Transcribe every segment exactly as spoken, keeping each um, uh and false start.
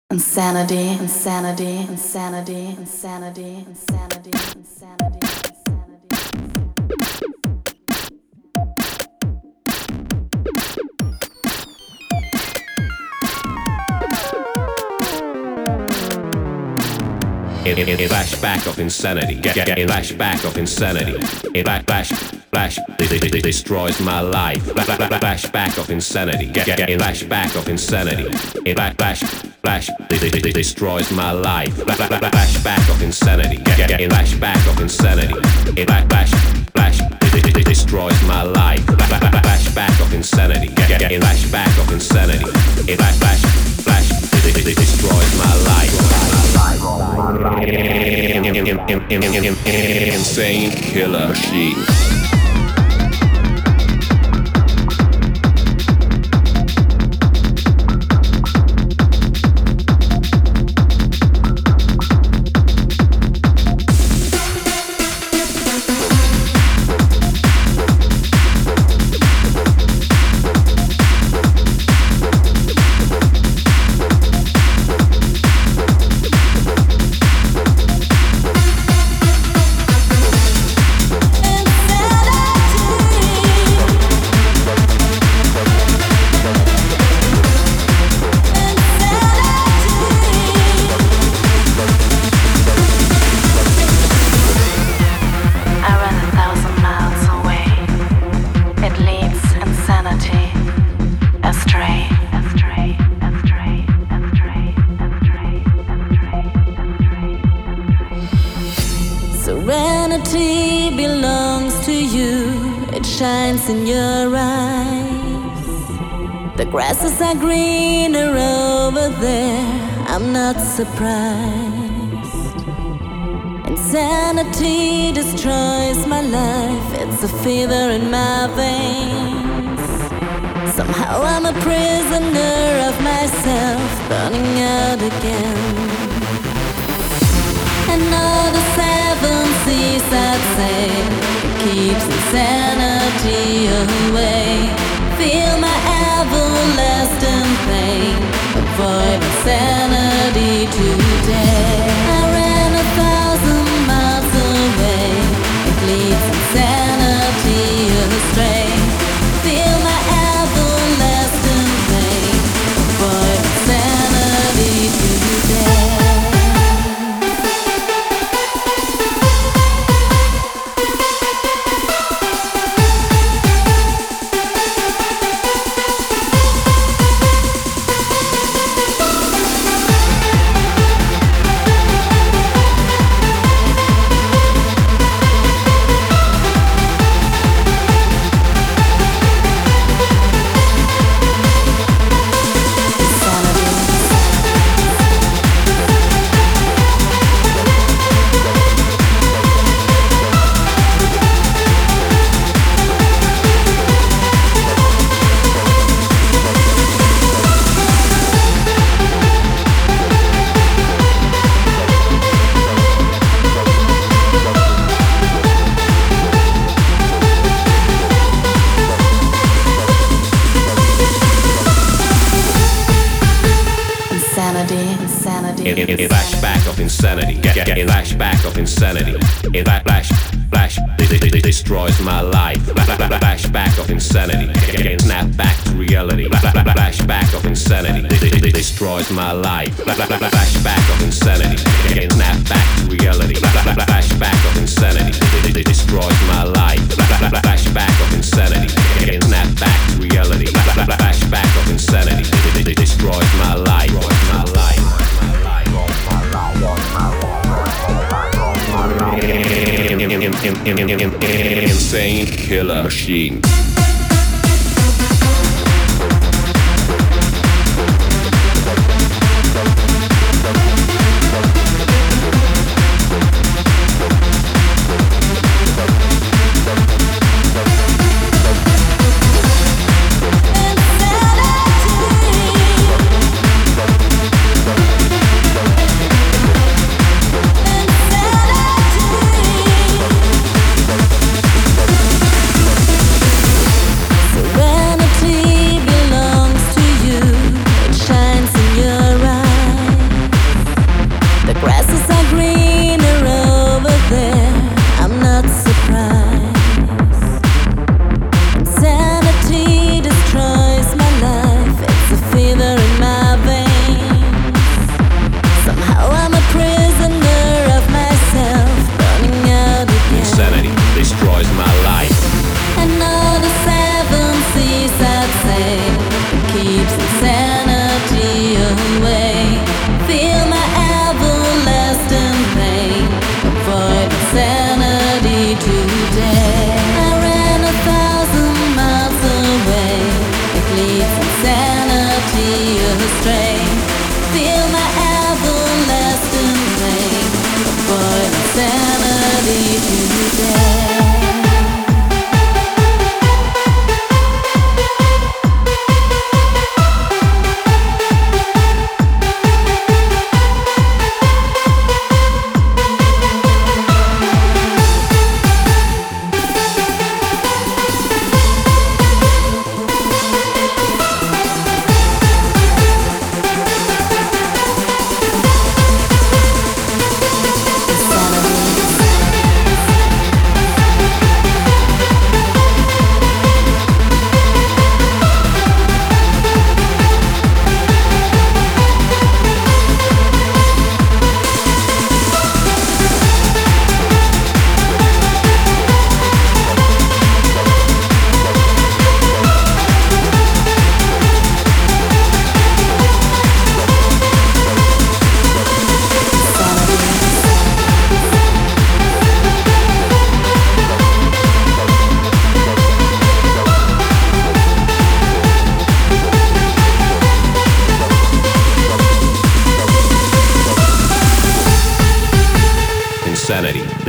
Insanity, insanity, insanity, insanity, insanity, insanity. In, in, in flashback of insanity, get, get, in flashback of insanity, in flash, flash, flash, it, it, it destroys my life. Flash, flash, flashback of insanity, get, get, in flashback of insanity, in flash, flash, flash, it, it, it destroys my life. Flash, flash, flashback of insanity, get, get, in flashback of insanity, in flash, flash, flash, it, it, it destroys my life. Flash, flash, flashback of insanity, get, get, in flashback of insanity, in flash, flash, flash, it, it, it destroys my life. Insane killer machine. Serenity belongs to you, it shines in your eyes. The grasses are greener over there, I'm not surprised. Insanity destroys my life, it's a fever in my veins. Somehow I'm a prisoner of myself, burning out again. Another seven seas I'd say keeps insanity away. Feel my everlasting pain, avoid insanity today. I ran a thousand miles away, it leads insanity astray. Feel my everlasting pain, avoid insanity today. In, in, in flashback of insanity, get, get, in flashback of insanity, in flash, flash, flash, it, it, it destroys my life. Flash, flash, flashback of insanity, get, get, snap back to reality. Flash, flash, flashback of insanity, it, it, it destroys my life. Flash, flash, flashback of insanity, get, get, snap back to reality. Flash, flash, flashback of insanity, it, it, it destroys my life. Flash, flash, flashback of insanity, get, get, snap back to reality. Flash, flash, flashback of insanity, it, it, it destroys my life. My life. Insane killer machine.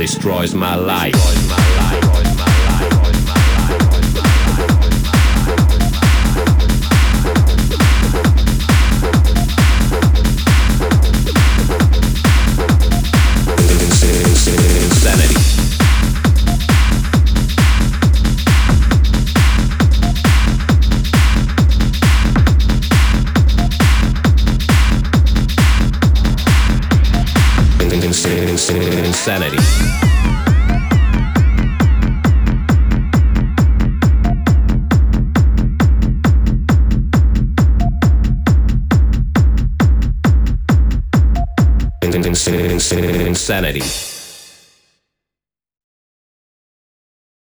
destroys my life. Insanity. Insanity. Insanity.